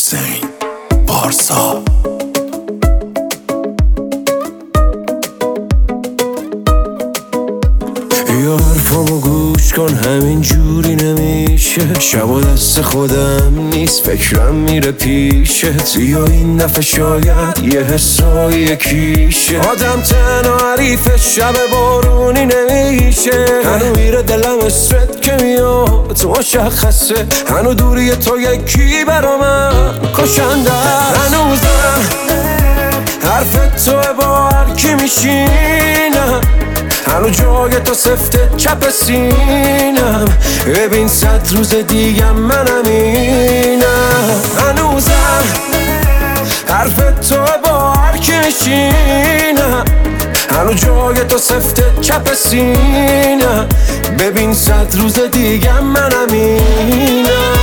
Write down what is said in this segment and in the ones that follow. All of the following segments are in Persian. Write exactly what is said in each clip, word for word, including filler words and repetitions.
حسین پارسا. یا حرفامو گوش کن، همین جوری نمیشه. شب و دست خودم نیست، فکرم میره پیشت. یا این دفعه شاید یه حسای یکیشه. آدم تنها حریف شب بارونی نمیشه. هنو میره دلم اسرت که میاد تو مشخصه. هنو دوری تو یکی برا من کشنده. هنوزم حرف تو با هر کی میشینم. هنو جای تو سفته چپ سینم. ببین صد روز دیگه منم اینم. هنوزم حرف تو با هر کی میشینم. هنو جای تو سفته چپ سینم. ببین صد روز دیگه منم اینم.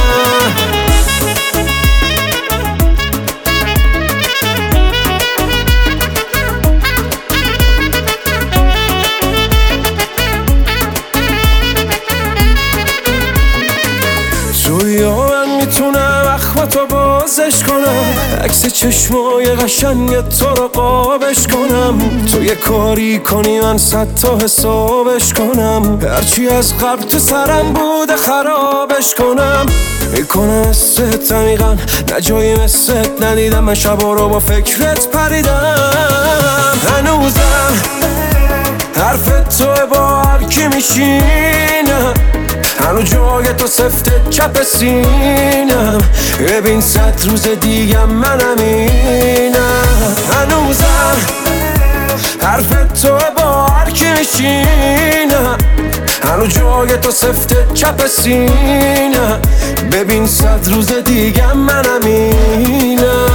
یا من میتونم اخماتو بازش کنم. عکس چشمای قشنگ تو رو قابش کنم. تو یه کاری کنی من صد تا حسابش کنم. هرچی از قبل تو سرم بوده خرابش کنم. میکنم مثلت عمیقا، نه جایی مثلت ندیدم. من شبا رو با فکرت پریدم. هنوزم حرف تو با هر کی میشینم. هنو جای تو سفته چپ سینم. ببین صد روز دیگه منم اینم. هنوزم حرف تو با هر کی میشینم. هنو جای تو سفته چپ سینم. ببین صد روز دیگه منم اینم.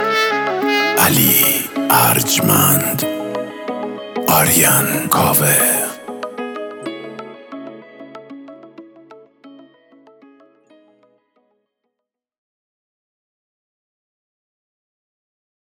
علی ارجمند، آریان کاوه.